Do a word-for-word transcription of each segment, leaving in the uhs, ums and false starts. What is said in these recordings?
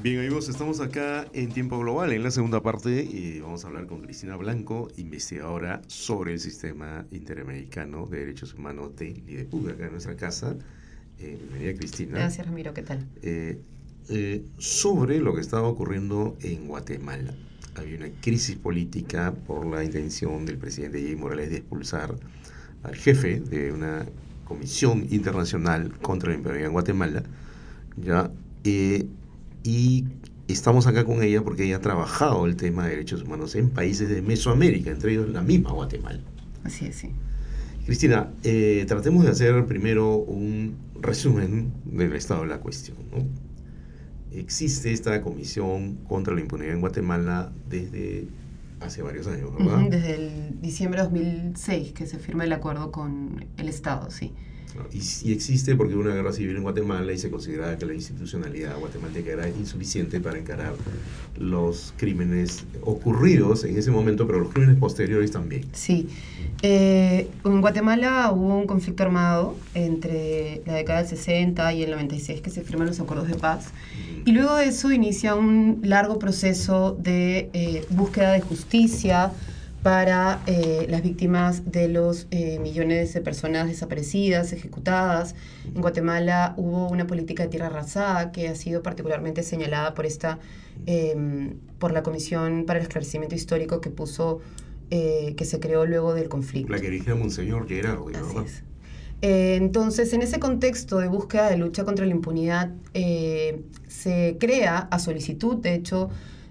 Bien, amigos, estamos acá en Tiempo Global, en la segunda parte, y vamos a hablar con Cristina Blanco, investigadora sobre el Sistema Interamericano de Derechos Humanos de Lidepuc, acá en nuestra casa. Eh, bienvenida, Cristina. Gracias, Ramiro, ¿qué tal? Eh, eh, sobre lo que estaba ocurriendo en Guatemala. Había una crisis política por la intención del presidente Evo Morales de expulsar al jefe de una comisión internacional contra la impunidad en Guatemala, ya, eh, y estamos acá con ella porque ella ha trabajado el tema de derechos humanos en países de Mesoamérica, entre ellos la misma Guatemala. Así es, sí. Cristina, eh, tratemos de hacer primero un resumen del estado de la cuestión, ¿no? Existe esta comisión contra la impunidad en Guatemala desde hace varios años, ¿verdad? Uh-huh, desde el diciembre de dos mil seis que se firma el acuerdo con el Estado, sí. Y, y existe porque hubo una guerra civil en Guatemala y se consideraba que la institucionalidad guatemalteca era insuficiente para encarar los crímenes ocurridos en ese momento, pero los crímenes posteriores también. Sí. Eh, en Guatemala hubo un conflicto armado entre la década del sesenta y el noventa y seis que se firman los acuerdos de paz. Y luego de eso inicia un largo proceso de eh, búsqueda de justicia para eh, las víctimas de los eh, millones de personas desaparecidas, ejecutadas. En Guatemala hubo una política de tierra arrasada que ha sido particularmente señalada por, esta, eh, por la Comisión para el Esclarecimiento Histórico que puso, eh, que se creó luego del conflicto. La que dirigía Monseñor Gerardo, ¿verdad? Así es. Eh, entonces, en ese contexto de búsqueda de lucha contra la impunidad, eh, se crea, a solicitud, de hecho,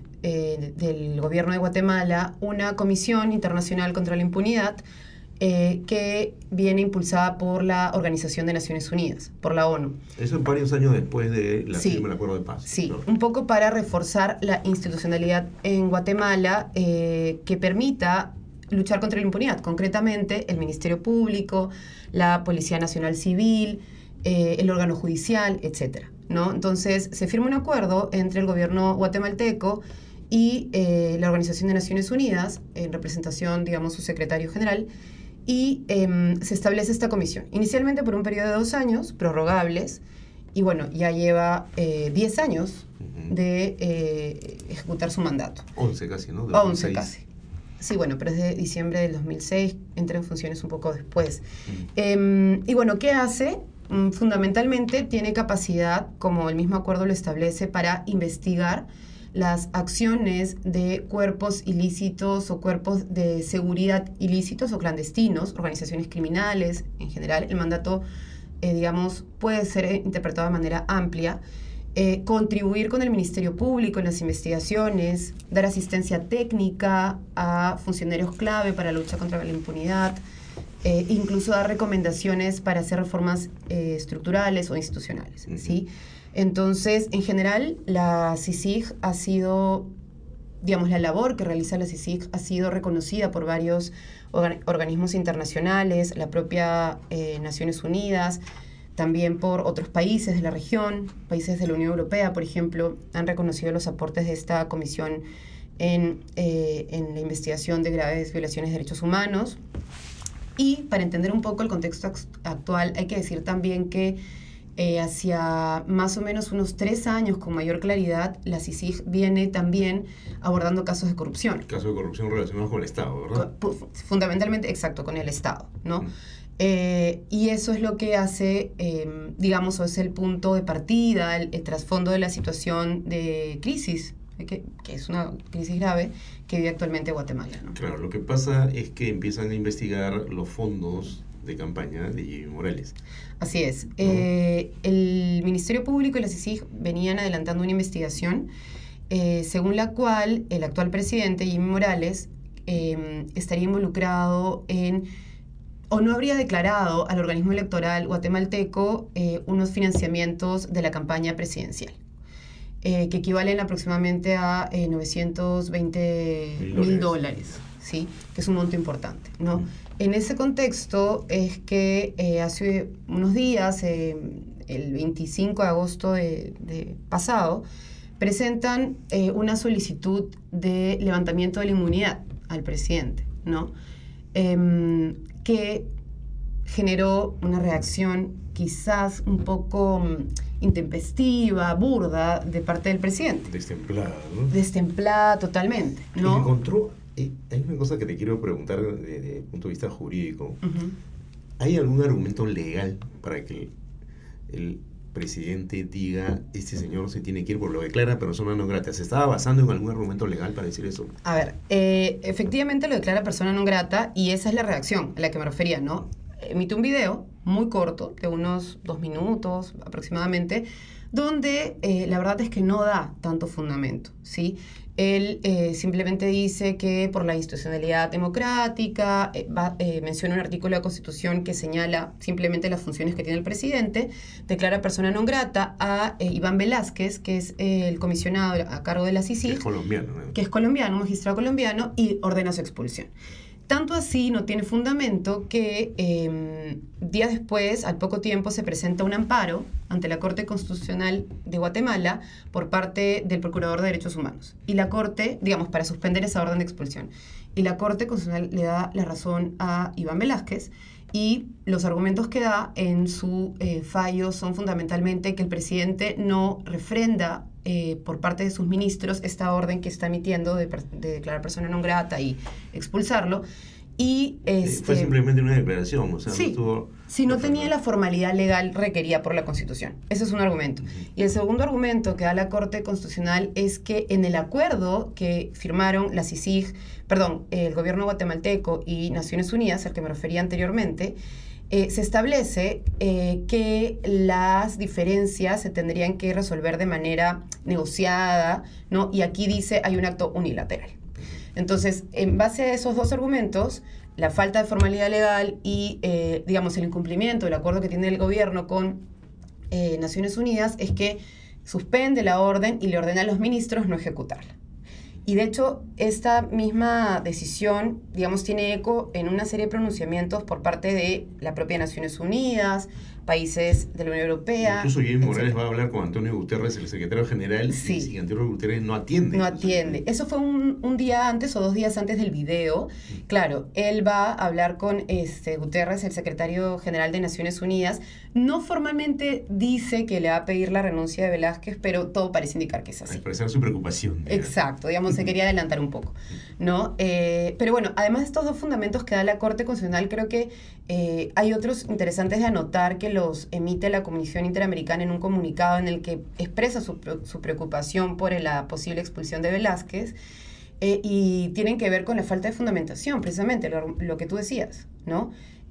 eh, del gobierno de Guatemala, una comisión internacional contra la impunidad eh, que viene impulsada por la Organización de Naciones Unidas, por la ONU. Eso varios años después de la Sí, firma del acuerdo de paz. Sí, ¿no? Un poco para reforzar la institucionalidad en Guatemala eh, que permita luchar contra la impunidad, concretamente el Ministerio Público, la Policía Nacional Civil, eh, el órgano judicial, etcétera, ¿no? Entonces se firma un acuerdo entre el gobierno guatemalteco y eh, la Organización de Naciones Unidas, en representación, digamos, su secretario general, y eh, se establece esta comisión, inicialmente por un periodo de dos años, prorrogables, y bueno, ya lleva eh, diez años uh-huh. de eh, ejecutar su mandato. once casi, ¿no? De once casi. Sí, bueno, pero es de diciembre del dos mil seis, entra en funciones un poco después. Uh-huh. Eh, y bueno, ¿qué hace? Fundamentalmente tiene capacidad, como el mismo acuerdo lo establece, para investigar las acciones de cuerpos ilícitos o cuerpos de seguridad ilícitos o clandestinos, organizaciones criminales en general. El mandato, eh, digamos, puede ser interpretado de manera amplia. Eh, contribuir con el Ministerio Público en las investigaciones, dar asistencia técnica a funcionarios clave para la lucha contra la impunidad, eh, incluso dar recomendaciones para hacer reformas eh, estructurales o institucionales, uh-huh. ¿sí? Entonces, en general, la C I C I G ha sido, digamos, la labor que realiza la C I C I G ha sido reconocida por varios organ- organismos internacionales, la propia eh, Naciones Unidas, también por otros países de la región, países de la Unión Europea, por ejemplo, han reconocido los aportes de esta comisión en, eh, en la investigación de graves violaciones de derechos humanos. Y para entender un poco el contexto actual, hay que decir también que eh, hacia más o menos unos tres años, con mayor claridad, la C I C I G viene también abordando casos de corrupción. Casos de corrupción relacionados con el Estado, ¿verdad? Con, fundamentalmente, exacto, con el Estado, ¿no? Mm. Eh, y eso es lo que hace, eh, digamos, o es el punto de partida, el, el trasfondo de la situación de crisis, que, que es una crisis grave que vive actualmente Guatemala, ¿no? Claro, lo que pasa es que empiezan a investigar los fondos de campaña de Evo Morales. Así es. ¿No? Eh, el Ministerio Público y la C I C I G venían adelantando una investigación eh, según la cual el actual presidente, Evo Morales, eh, estaría involucrado en, o no habría declarado al organismo electoral guatemalteco eh, unos financiamientos de la campaña presidencial, eh, que equivalen aproximadamente a eh, novecientos veinte mil dólares, ¿sí? Que es un monto importante, ¿no? Mm. En ese contexto es que eh, hace unos días, eh, el veinticinco de agosto de, de pasado, presentan eh, una solicitud de levantamiento de la inmunidad al presidente, ¿no? Eh, que generó una reacción quizás un poco intempestiva, burda de parte del presidente. Destemplada, ¿no? Destemplada totalmente, ¿no? Encontró, eh, hay una cosa que te quiero preguntar desde el punto de vista jurídico. Uh-huh. ¿Hay algún argumento legal para que el presidente diga, este señor se tiene que ir por lo declara persona no grata? ¿Se estaba basando en algún argumento legal para decir eso? A ver, eh, efectivamente lo declara persona no grata y esa es la reacción a la que me refería, ¿no? Emite un video muy corto, de unos dos minutos aproximadamente, donde eh, la verdad es que no da tanto fundamento, ¿sí? Él eh, simplemente dice que por la institucionalidad democrática, eh, va, eh, menciona un artículo de la Constitución que señala simplemente las funciones que tiene el presidente, declara persona non grata a eh, Iván Velázquez, que es eh, el comisionado a cargo de la C I C I G, que es colombiano, ¿no? que es colombiano, un magistrado colombiano, y ordena su expulsión. Tanto así no tiene fundamento que eh, días después, al poco tiempo, se presenta un amparo ante la Corte Constitucional de Guatemala por parte del Procurador de Derechos Humanos. Y la Corte, digamos, para suspender esa orden de expulsión. Y la Corte Constitucional le da la razón a Iván Velázquez y los argumentos que da en su eh, fallo son fundamentalmente que el presidente no refrenda Eh, por parte de sus ministros esta orden que está emitiendo de, de declarar persona non grata y expulsarlo. Y este, fue simplemente una declaración, o sea, sí, no estuvo... si no tenía la formalidad legal requerida por la Constitución. Ese es un argumento. Uh-huh. Y el segundo argumento que da la Corte Constitucional es que en el acuerdo que firmaron la C I C I G, perdón, el gobierno guatemalteco y Naciones Unidas, al que me refería anteriormente, Eh, se establece eh, que las diferencias se tendrían que resolver de manera negociada, ¿no? Y aquí dice hay un acto unilateral. Entonces, en base a esos dos argumentos, la falta de formalidad legal y, eh, digamos, el incumplimiento del acuerdo que tiene el gobierno con eh, Naciones Unidas es que suspende la orden y le ordena a los ministros no ejecutarla. Y de hecho, esta misma decisión, digamos, tiene eco en una serie de pronunciamientos por parte de la propia Naciones Unidas, países de la Unión Europea. Incluso Jimmy Morales va a hablar con Antonio Guterres, el secretario general, sí. y si Antonio Guterres no atiende. No atiende. Eso fue un, un día antes o dos días antes del video. Claro, él va a hablar con este, Guterres, el secretario general de Naciones Unidas. No formalmente dice que le va a pedir la renuncia de Velázquez, pero todo parece indicar que es así. A expresar su preocupación. Digamos. Exacto, digamos, se quería adelantar un poco, ¿no? Eh, pero bueno, además de estos dos fundamentos que da la Corte Constitucional, creo que eh, hay otros interesantes de anotar que los emite la Comisión Interamericana en un comunicado en el que expresa su, su preocupación por la posible expulsión de Velázquez eh, y tienen que ver con la falta de fundamentación, precisamente lo, lo que tú decías, ¿no?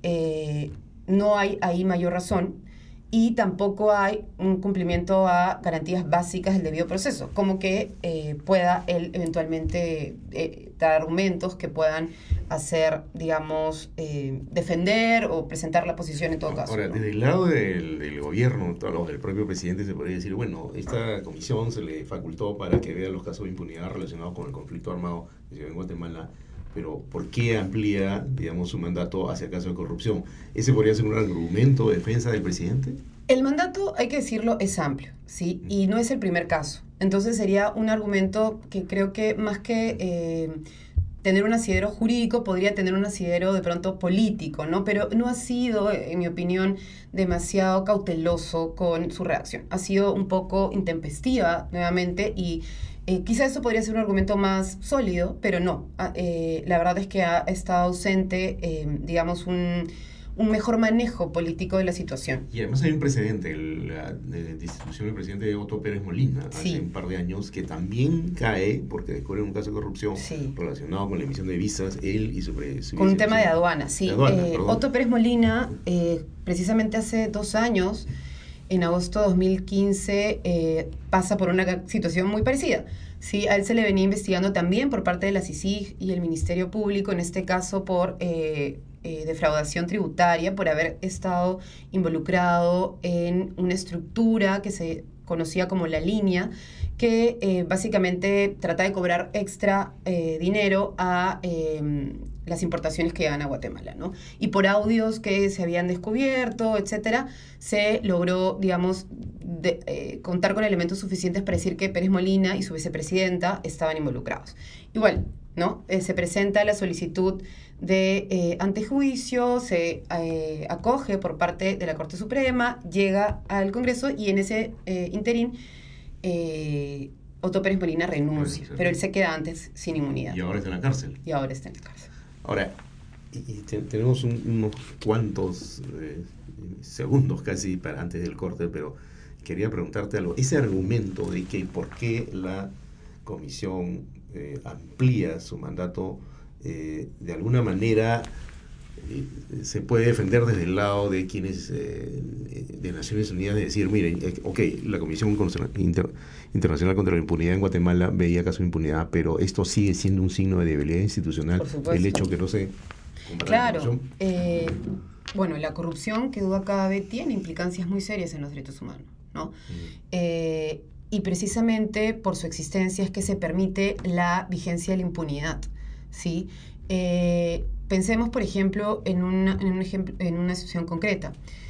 Eh, no hay ahí mayor razón y tampoco hay un cumplimiento a garantías básicas del debido proceso, como que eh, pueda él eventualmente eh, dar argumentos que puedan hacer, digamos, eh, defender o presentar la posición en todo caso. Ahora, ¿no? desde el lado del, del gobierno, del propio presidente, se podría decir, bueno, esta comisión se le facultó para que vea los casos de impunidad relacionados con el conflicto armado que se dio en Guatemala, pero ¿por qué amplía, digamos, su mandato hacia casos de corrupción? ¿Ese podría ser un argumento de defensa del presidente? El mandato, hay que decirlo, es amplio, ¿sí? Y no es el primer caso. Entonces sería un argumento que creo que más que eh, tener un asidero jurídico, podría tener un asidero de pronto político, ¿no? Pero no ha sido, en mi opinión, demasiado cauteloso con su reacción. Ha sido un poco intempestiva, nuevamente, y Eh, quizá eso podría ser un argumento más sólido, pero no. Eh, la verdad es que ha estado ausente, eh, digamos, un, un mejor manejo político de la situación. Y además hay un precedente, la, la destitución del presidente Otto Pérez Molina, sí. hace un par de años, que también cae porque descubre un caso de corrupción sí. relacionado con la emisión de visas, él y su... su con un tema de aduana, sí. De aduana, eh, Otto Pérez Molina, eh, precisamente hace dos años... en agosto de dos mil quince eh, pasa por una situación muy parecida. ¿Sí? A él se le venía investigando también por parte de la C I C I G y el Ministerio Público, en este caso por eh, eh, defraudación tributaria, por haber estado involucrado en una estructura que se conocía como La Línea, que eh, básicamente trata de cobrar extra eh, dinero a... Eh, las importaciones que llegan a Guatemala, ¿no? Y por audios que se habían descubierto, etcétera, se logró, digamos, de, eh, contar con elementos suficientes para decir que Pérez Molina y su vicepresidenta estaban involucrados. Igual, ¿no? Eh, se presenta la solicitud de eh, antejuicio, se eh, acoge por parte de la Corte Suprema, llega al Congreso y en ese eh, interín eh, Otto Pérez Molina renuncia, pero él se queda antes sin inmunidad. Y ahora está en la cárcel. Y ahora está en la cárcel. Ahora, y, y te, tenemos un, unos cuantos eh, segundos casi para antes del corte, pero quería preguntarte algo. Ese argumento de que por qué la comisión eh, amplía su mandato, eh, de alguna manera eh, se puede defender desde el lado de quienes eh, de Naciones Unidas, de decir, miren, eh, ok, la Comisión Inter, Internacional contra la Impunidad en Guatemala veía caso de impunidad, pero esto sigue siendo un signo de debilidad institucional, el hecho que no se... Claro, eh, bueno, la corrupción, que duda cabe, tiene implicancias muy serias en los derechos humanos, ¿no? Mm. Eh, y precisamente por su existencia es que se permite la vigencia de la impunidad, ¿sí? Eh, pensemos, por ejemplo, en una, en un ejemplo, en una situación concreta.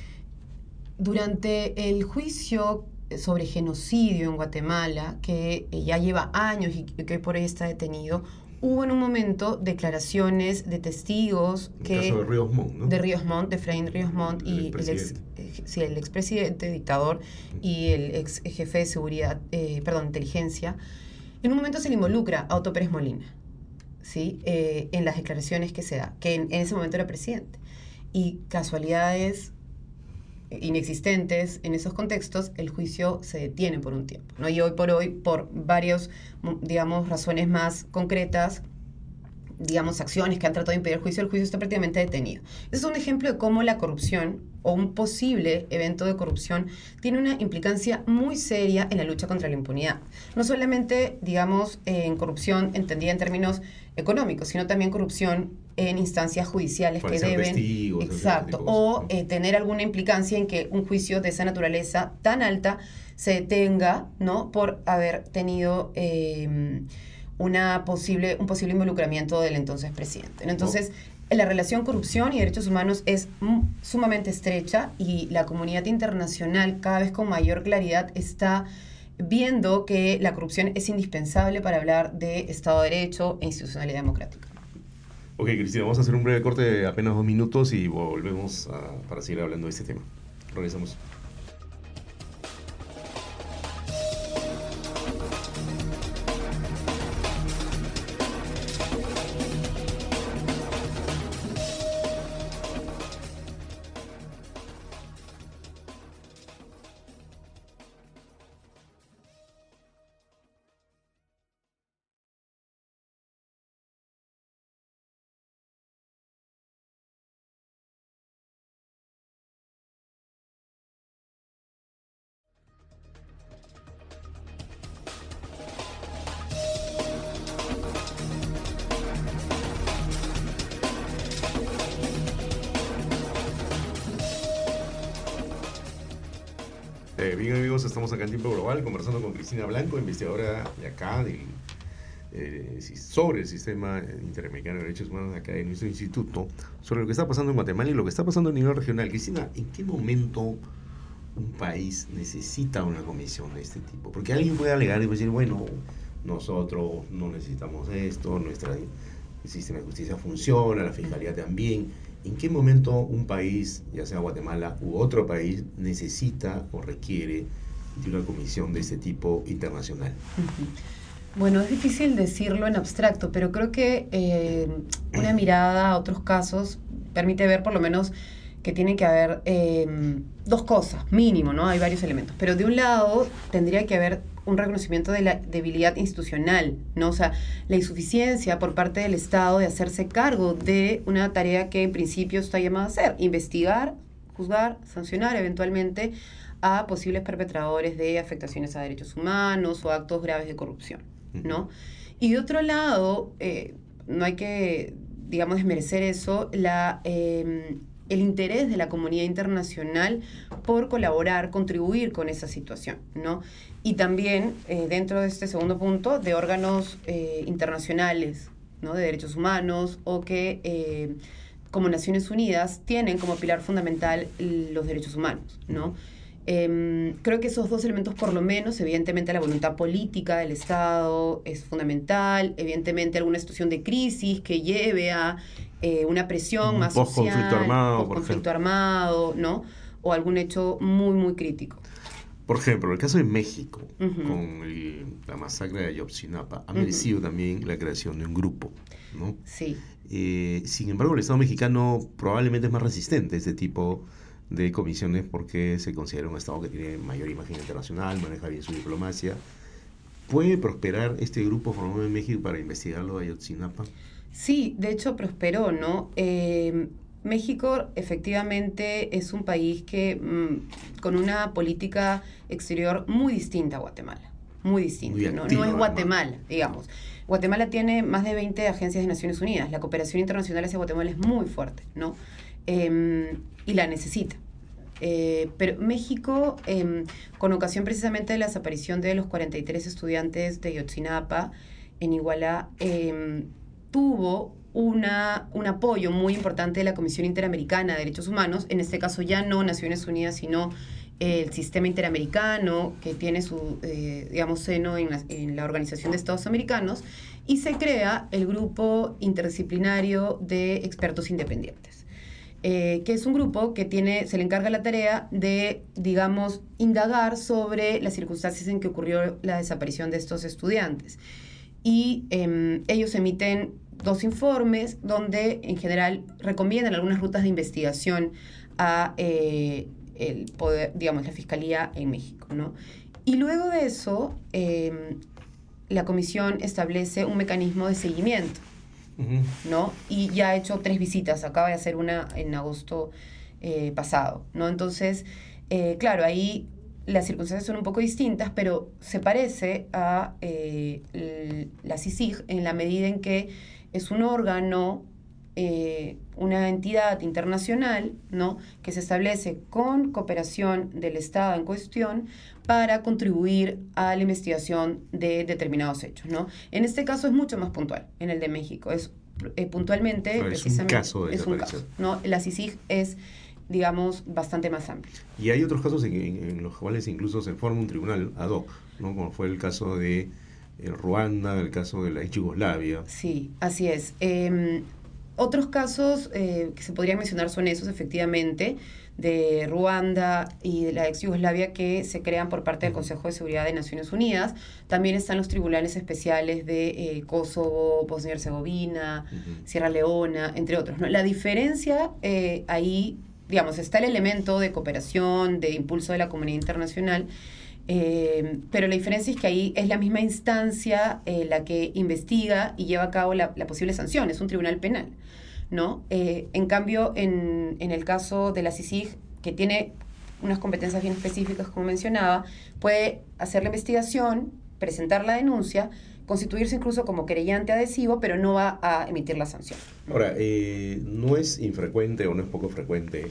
Durante el juicio sobre genocidio en Guatemala, que ya lleva años y que hoy por hoy está detenido, hubo en un momento declaraciones de testigos que... El caso de Ríos Montt, ¿no? De Ríos Montt, de Efraín Ríos Montt, y el ex, eh, sí, el expresidente, dictador, y el ex jefe de seguridad, eh, perdón, inteligencia. En un momento se le involucra a Otto Pérez Molina, ¿sí? Eh, en las declaraciones que se da, que en, en ese momento era presidente. Y casualidades inexistentes en esos contextos, el juicio se detiene por un tiempo, ¿no? Y hoy por hoy, por varios, digamos, razones más concretas, digamos, acciones que han tratado de impedir el juicio, el juicio está prácticamente detenido. Ese es un ejemplo de cómo la corrupción o un posible evento de corrupción tiene una implicancia muy seria en la lucha contra la impunidad. No solamente, digamos, en corrupción entendida en términos económicos, sino también corrupción en instancias judiciales Puede que deben... Testigos, exacto, o eh, tener alguna implicancia en que un juicio de esa naturaleza tan alta se detenga, ¿no? Por haber tenido... Eh, Una posible, un posible involucramiento del entonces presidente. Entonces, oh. la relación corrupción y derechos humanos es sumamente estrecha y la comunidad internacional cada vez con mayor claridad está viendo que la corrupción es indispensable para hablar de Estado de Derecho e institucionalidad democrática. Ok, Cristina, vamos a hacer un breve corte de apenas dos minutos y volvemos a, para seguir hablando de este tema. Regresamos. Eh, bien amigos, estamos acá en Tiempo Global conversando con Cristina Blanco, investigadora de acá del, eh, sobre el sistema interamericano de derechos humanos de acá en nuestro instituto, sobre lo que está pasando en Guatemala y lo que está pasando a nivel regional. Cristina, ¿en qué momento un país necesita una comisión de este tipo? Porque alguien puede alegar y decir, bueno, nosotros no necesitamos esto, nuestro sistema de justicia funciona, la fiscalía también. ¿En qué momento un país, ya sea Guatemala u otro país, necesita o requiere de una comisión de este tipo internacional? Bueno, es difícil decirlo en abstracto, pero creo que eh, una mirada a otros casos permite ver por lo menos que tiene que haber eh, dos cosas, mínimo, ¿no? Hay varios elementos. Pero de un lado tendría que haber un reconocimiento de la debilidad institucional, ¿no? O sea, la insuficiencia por parte del Estado de hacerse cargo de una tarea que en principio está llamada a hacer, investigar, juzgar, sancionar eventualmente a posibles perpetradores de afectaciones a derechos humanos o actos graves de corrupción, ¿no? Y de otro lado, eh, no hay que, digamos, desmerecer eso, la... Eh, el interés de la comunidad internacional por colaborar, contribuir con esa situación, ¿no? Y también, eh, dentro de este segundo punto, de órganos eh, internacionales ¿no? de derechos humanos, o que eh, como Naciones Unidas tienen como pilar fundamental los derechos humanos, ¿no? Eh, creo que esos dos elementos, por lo menos, evidentemente la voluntad política del Estado es fundamental, evidentemente alguna situación de crisis que lleve a eh, una presión Un más post-conflicto social, armado, por post-conflicto ejemplo. armado, ¿no? O algún hecho muy, muy crítico. Por ejemplo, el caso de México, Ujú. con el- la masacre de Ayotzinapa, ha Ujú. merecido también la creación de un grupo, ¿no? Sí. Eh, sin embargo, el Estado mexicano probablemente es más resistente a este tipo de comisiones porque se considera un Estado que tiene mayor imagen internacional, maneja bien su diplomacia. ¿Puede prosperar este grupo formado en México para investigar lo de Ayotzinapa? Sí, de hecho prosperó, ¿no? Eh, México efectivamente es un país que mm, con una política exterior muy distinta a Guatemala, muy distinta, Muy ¿no? No activa, es además. Guatemala, digamos. Guatemala tiene más de veinte agencias de Naciones Unidas, la cooperación internacional hacia Guatemala es muy fuerte, ¿no? Eh, y la necesita. Eh, pero México, eh, con ocasión precisamente de la desaparición de los cuarenta y tres estudiantes de Ayotzinapa en Igualá, eh, tuvo una, un apoyo muy importante de la Comisión Interamericana de Derechos Humanos, en este caso ya no Naciones Unidas, sino eh, el sistema interamericano que tiene su, eh, digamos, seno en la, en la Organización de Estados Americanos, y se crea el Grupo Interdisciplinario de Expertos Independientes. Eh, que es un grupo que tiene, se le encarga la tarea de, digamos, indagar sobre las circunstancias en que ocurrió la desaparición de estos estudiantes. Y eh, ellos emiten dos informes donde en general recomiendan algunas rutas de investigación a eh, el poder, digamos, la Fiscalía en México, ¿no? Y luego de eso, eh, la comisión establece un mecanismo de seguimiento, Ujú. ¿no? Y ya ha hecho tres visitas, acaba de hacer una en agosto eh, pasado, ¿no? Entonces, eh, claro, ahí las circunstancias son un poco distintas, pero se parece a eh, l- la CICIG en la medida en que es un órgano, eh, una entidad internacional, ¿no? que se establece con cooperación del Estado en cuestión para contribuir a la investigación de determinados hechos, ¿no? En este caso es mucho más puntual, en el de México, es eh, puntualmente, Claro, es un precisamente, caso de es un desaparición. caso, ¿no? La CICIG es, digamos, bastante más amplia. Y hay otros casos en, en- en los cuales incluso se forma un tribunal ad hoc, ¿no? Como fue el caso de eh, Ruanda, el caso de la ex Yugoslavia. Sí, así es. Eh, otros casos eh, que se podrían mencionar son esos, efectivamente, de Ruanda y de la ex Yugoslavia que se crean por parte del Ujú. Consejo de Seguridad de Naciones Unidas. También están los tribunales especiales de eh, Kosovo, Bosnia y Herzegovina, Ujú. Sierra Leona, entre otros, ¿no? La diferencia eh, ahí, digamos, está el elemento de cooperación, de impulso de la comunidad internacional. Eh, pero la diferencia es que ahí es la misma instancia eh, la que investiga y lleva a cabo la, la posible sanción, es un tribunal penal, ¿no? Eh, en cambio, en, en el caso de la CICIG, que tiene unas competencias bien específicas, como mencionaba, puede hacer la investigación, presentar la denuncia, constituirse incluso como querellante adhesivo, pero no va a emitir la sanción. Ahora, eh, no es infrecuente o no es poco frecuente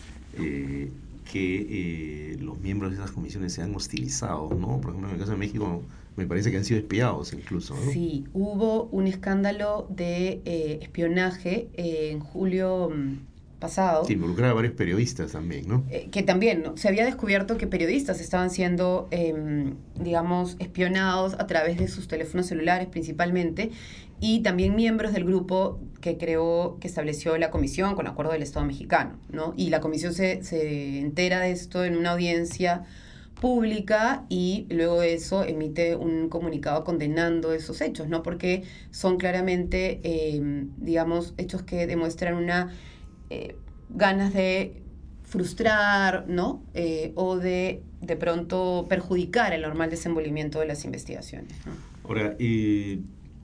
eh, que eh, los miembros de esas comisiones sean hostilizados, ¿no? Por ejemplo, en el caso de México, me parece que han sido espiados incluso, ¿no? Sí, hubo un escándalo de eh, espionaje eh, en julio mm, pasado, Que involucraba a varios periodistas también, ¿no? eh, que también, ¿no? se había descubierto que periodistas estaban siendo, eh, digamos, espionados a través de sus teléfonos celulares principalmente, y también miembros del grupo que creó, que estableció la comisión con acuerdo del Estado mexicano, ¿no? Y la comisión se, se entera de esto en una audiencia pública y luego de eso emite un comunicado condenando esos hechos, ¿no? Porque son claramente, eh, digamos, hechos que demuestran una eh, ganas de frustrar, ¿no? Eh, o de de pronto perjudicar el normal desenvolvimiento de las investigaciones, ¿no? Ahora, eh,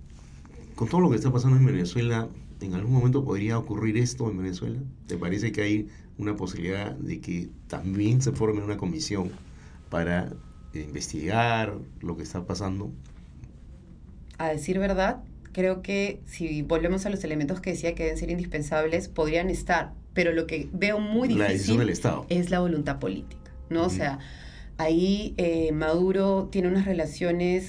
con todo lo que está pasando en Venezuela, ¿en algún momento podría ocurrir esto en Venezuela? ¿Te parece que hay una posibilidad de que también se forme una comisión para eh, investigar lo que está pasando? A decir verdad, creo que si volvemos a los elementos que decía que deben ser indispensables, podrían estar, pero lo que veo muy La decisión del difícil Estado. es la voluntad política, ¿no? O Ujú. sea, ahí eh, Maduro tiene unas relaciones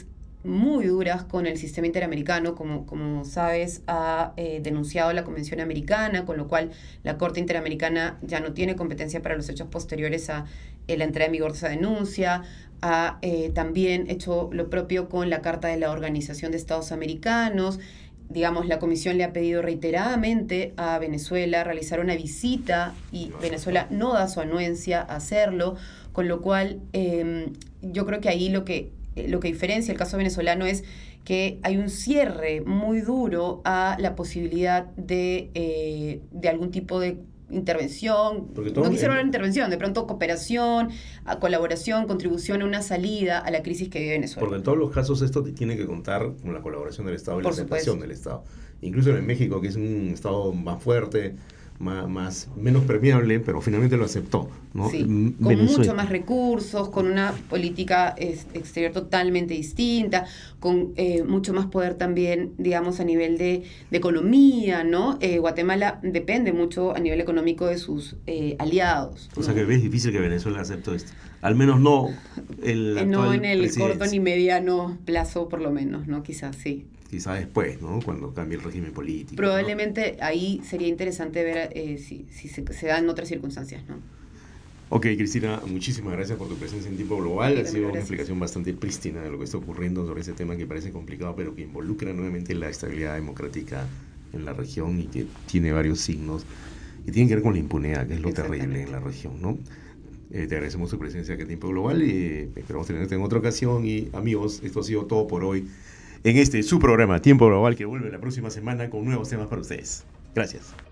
muy duras con el sistema interamericano. Como, como sabes, ha eh, denunciado la Convención Americana, con lo cual la Corte Interamericana ya no tiene competencia para los hechos posteriores a eh, la entrada en vigor de esa denuncia. Ha eh, también hecho lo propio con la Carta de la Organización de Estados Americanos. Digamos, la Comisión le ha pedido reiteradamente a Venezuela realizar una visita y Venezuela no da su anuencia a hacerlo, con lo cual eh, yo creo que ahí lo que, lo que diferencia el caso venezolano es que hay un cierre muy duro a la posibilidad de, eh, de algún tipo de intervención, no quisiera hablar de intervención, de pronto cooperación, a colaboración, contribución a una salida a la crisis que vive Venezuela. Porque en todos los casos esto tiene que contar con la colaboración del Estado y la aceptación del Estado. Incluso en México, que es un Estado más fuerte, más, más menos permeable, pero finalmente lo aceptó, ¿no? Sí, con Venezuela. Mucho más recursos, con una política es, exterior totalmente distinta, con eh, mucho más poder también, digamos, a nivel de, de economía, ¿no? Eh, Guatemala depende mucho a nivel económico de sus eh, aliados. O sea que ves difícil que Venezuela acepte esto. Al menos no el eh, No en el corto ni mediano plazo, por lo menos, ¿no? Quizás sí. Quizá después, ¿no? Cuando cambie el régimen político. Probablemente, ¿no? Ahí sería interesante ver eh, si, si se, se dan otras circunstancias, ¿no? Ok, Cristina, muchísimas gracias por tu presencia en Tiempo Global. Sí, ha sido gracias. Una explicación bastante prístina de lo que está ocurriendo sobre este tema que parece complicado, pero que involucra nuevamente la estabilidad democrática en la región y que tiene varios signos y tiene que ver con la impunidad, que es lo terrible en la región, ¿no? Eh, te agradecemos tu presencia aquí en Tiempo Global y eh, esperamos tenerte en otra ocasión. Y amigos, esto ha sido todo por hoy en este su programa Tiempo Global, que vuelve la próxima semana con nuevos temas para ustedes. Gracias.